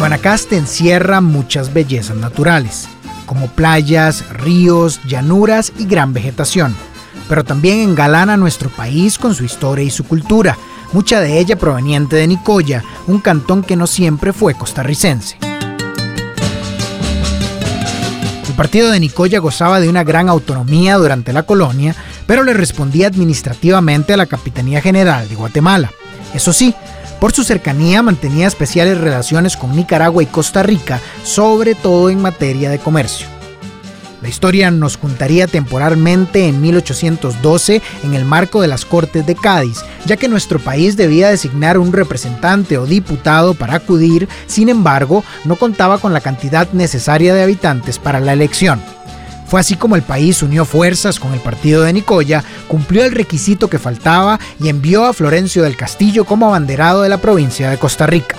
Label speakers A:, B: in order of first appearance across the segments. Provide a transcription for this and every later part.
A: Guanacaste encierra muchas bellezas naturales, como playas, ríos, llanuras y gran vegetación, pero también engalana nuestro país con su historia y su cultura, mucha de ella proveniente de Nicoya, un cantón que no siempre fue costarricense. El partido de Nicoya gozaba de una gran autonomía durante la colonia, pero le respondía administrativamente a la Capitanía General de Guatemala. Eso sí, por su cercanía mantenía especiales relaciones con Nicaragua y Costa Rica, sobre todo en materia de comercio. La historia nos juntaría temporalmente en 1812 en el marco de las Cortes de Cádiz, ya que nuestro país debía designar un representante o diputado para acudir, sin embargo, no contaba con la cantidad necesaria de habitantes para la elección. Fue así como el país unió fuerzas con el partido de Nicoya, cumplió el requisito que faltaba y envió a Florencio del Castillo como abanderado de la provincia de Costa Rica.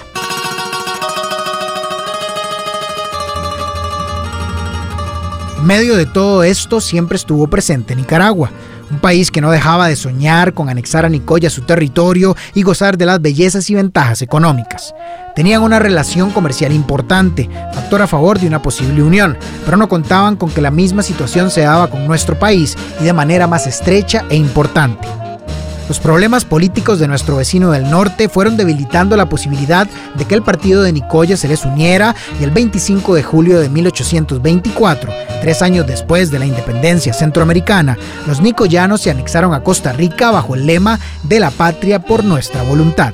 A: En medio de todo esto siempre estuvo presente Nicaragua, un país que no dejaba de soñar con anexar a Nicoya su territorio y gozar de las bellezas y ventajas económicas. Tenían una relación comercial importante, factor a favor de una posible unión, pero no contaban con que la misma situación se daba con nuestro país y de manera más estrecha e importante. Los problemas políticos de nuestro vecino del norte fueron debilitando la posibilidad de que el partido de Nicoya se les uniera y el 25 de julio de 1824, 3 años después de la independencia centroamericana, los nicoyanos se anexaron a Costa Rica bajo el lema de la patria por nuestra voluntad.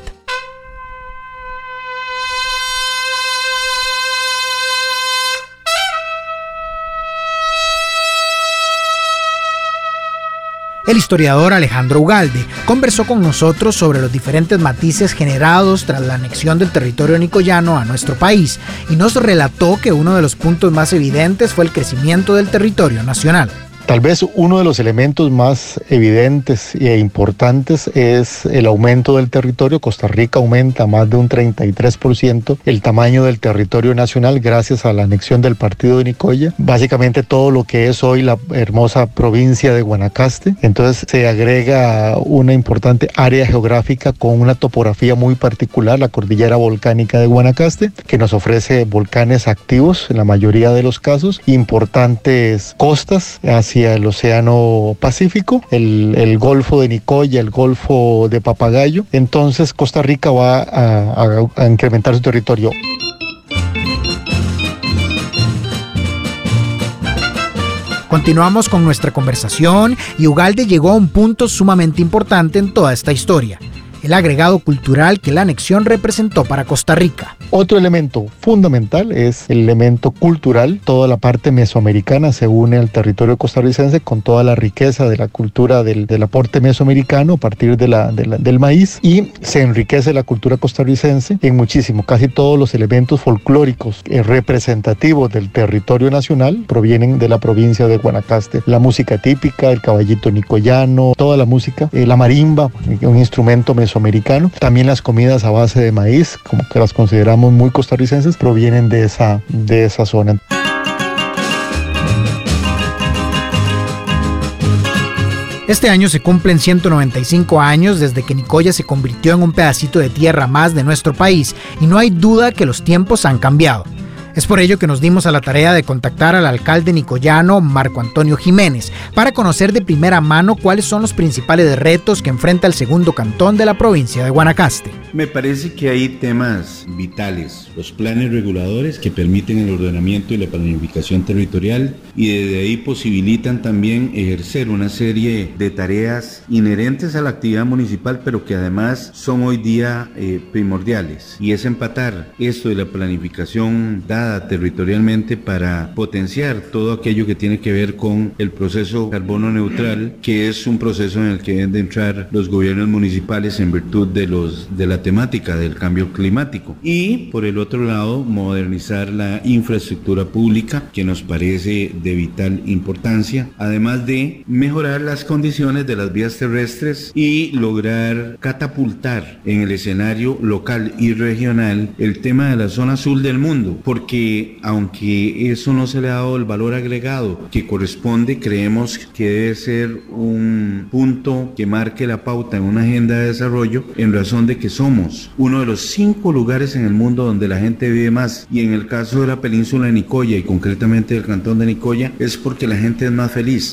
A: El historiador Alejandro Ugalde conversó con nosotros sobre los diferentes matices generados tras la anexión del territorio nicoyano a nuestro país y nos relató que uno de los puntos más evidentes fue el crecimiento del territorio nacional.
B: Tal vez uno de los elementos más evidentes e importantes es el aumento del territorio. Costa Rica aumenta más de un 33% el tamaño del territorio nacional gracias a la anexión del partido de Nicoya. Básicamente todo lo que es hoy la hermosa provincia de Guanacaste. Entonces se agrega una importante área geográfica con una topografía muy particular, la cordillera volcánica de Guanacaste, que nos ofrece volcanes activos en la mayoría de los casos, importantes costas hacia el Océano Pacífico, el Golfo de Nicoya, el Golfo de Papagayo. Entonces Costa Rica va a incrementar su territorio.
A: Continuamos con nuestra conversación y Ugalde llegó a un punto sumamente importante en toda esta historia: el agregado cultural que la anexión representó para Costa Rica.
B: Otro elemento fundamental es el elemento cultural. Toda la parte mesoamericana se une al territorio costarricense con toda la riqueza de la cultura del aporte mesoamericano a partir del maíz, y se enriquece la cultura costarricense en muchísimo. Casi todos los elementos folclóricos representativos del territorio nacional provienen de la provincia de Guanacaste. La música típica, el caballito nicoyano, toda la música, la marimba, un instrumento mesoamericano. También las comidas a base de maíz, como que las consideramos muy costarricenses, provienen de esa zona.
A: Este año se cumplen 195 años desde que Nicoya se convirtió en un pedacito de tierra más de nuestro país, y no hay duda que los tiempos han cambiado. Es por ello que nos dimos a la tarea de contactar al alcalde nicoyano Marco Antonio Jiménez para conocer de primera mano cuáles son los principales retos que enfrenta el segundo cantón de la provincia de Guanacaste.
C: Me parece que hay temas vitales, los planes reguladores que permiten el ordenamiento y la planificación territorial, y desde ahí posibilitan también ejercer una serie de tareas inherentes a la actividad municipal, pero que además son hoy día primordiales, y es empatar esto de la planificación dada territorialmente para potenciar todo aquello que tiene que ver con el proceso carbono neutral, que es un proceso en el que deben de entrar los gobiernos municipales en virtud de la temática del cambio climático, y por el otro lado modernizar la infraestructura pública, que nos parece de vital importancia, además de mejorar las condiciones de las vías terrestres y lograr catapultar en el escenario local y regional el tema de la zona sur del mundo, porque aunque eso no se le ha dado el valor agregado que corresponde, creemos que debe ser un punto que marque la pauta en una agenda de desarrollo, en razón de que son somos uno de los 5 lugares en el mundo donde la gente vive más, y en el caso de la península de Nicoya y concretamente del cantón de Nicoya es porque la gente es más feliz.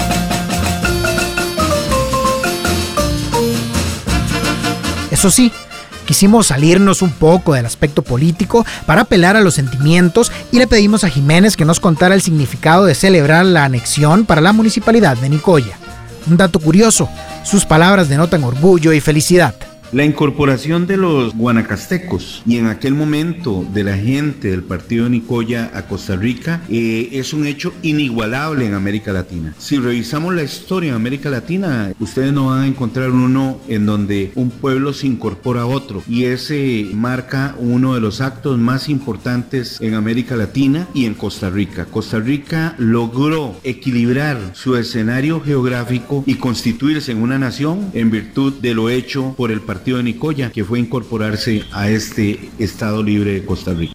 A: Eso sí, quisimos salirnos un poco del aspecto político para apelar a los sentimientos y le pedimos a Jiménez que nos contara el significado de celebrar la anexión para la municipalidad de Nicoya. Un dato curioso, sus palabras denotan orgullo y felicidad.
C: La incorporación de los guanacastecos y en aquel momento de la gente del partido de Nicoya a Costa Rica es un hecho inigualable en América Latina. Si revisamos la historia de América Latina, ustedes no van a encontrar uno en donde un pueblo se incorpora a otro, y ese marca uno de los actos más importantes en América Latina y en Costa Rica. Costa Rica logró equilibrar su escenario geográfico y constituirse en una nación en virtud de lo hecho por el partido de Nicoya, que fue incorporarse a este Estado Libre de Costa Rica.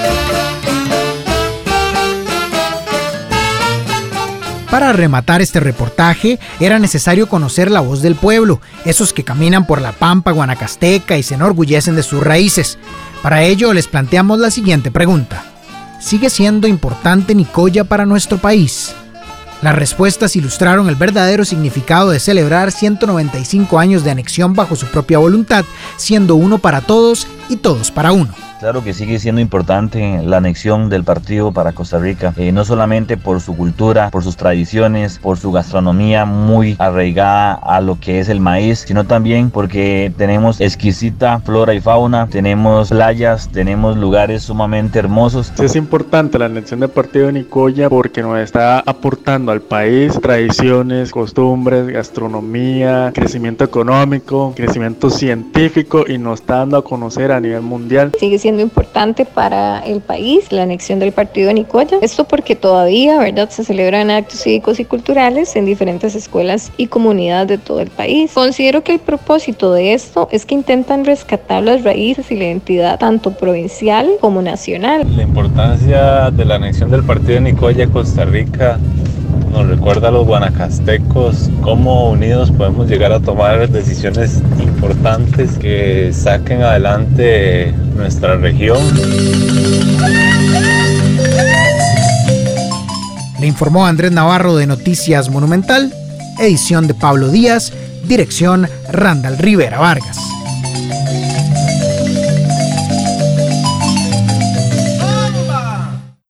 A: Para rematar este reportaje, era necesario conocer la voz del pueblo, esos que caminan por la pampa guanacasteca y se enorgullecen de sus raíces. Para ello, les planteamos la siguiente pregunta: ¿sigue siendo importante Nicoya para nuestro país? Las respuestas ilustraron el verdadero significado de celebrar 195 años de anexión bajo su propia voluntad, siendo uno para todos y todos para uno.
D: Claro que sigue siendo importante la anexión del partido para Costa Rica, no solamente por su cultura, por sus tradiciones, por su gastronomía muy arraigada a lo que es el maíz, sino también porque tenemos exquisita flora y fauna, tenemos playas, tenemos lugares sumamente hermosos.
E: Es importante la anexión del partido de Nicoya porque nos está aportando al país tradiciones, costumbres, gastronomía, crecimiento económico, crecimiento científico, y nos está dando a conocer a nivel mundial.
F: Sigue siendo importante para el país la anexión del partido de Nicoya. Esto porque todavía, ¿verdad?, se celebran actos cívicos y culturales en diferentes escuelas y comunidades de todo el país. Considero que el propósito de esto es que intentan rescatar las raíces y la identidad tanto provincial como nacional.
G: La importancia de la anexión del partido de Nicoya a Costa Rica nos recuerda a los guanacastecos cómo unidos podemos llegar a tomar decisiones importantes que saquen adelante nuestra región.
A: Le informó Andrés Navarro de Noticias Monumental, edición de Pablo Díaz, dirección Randall Rivera Vargas.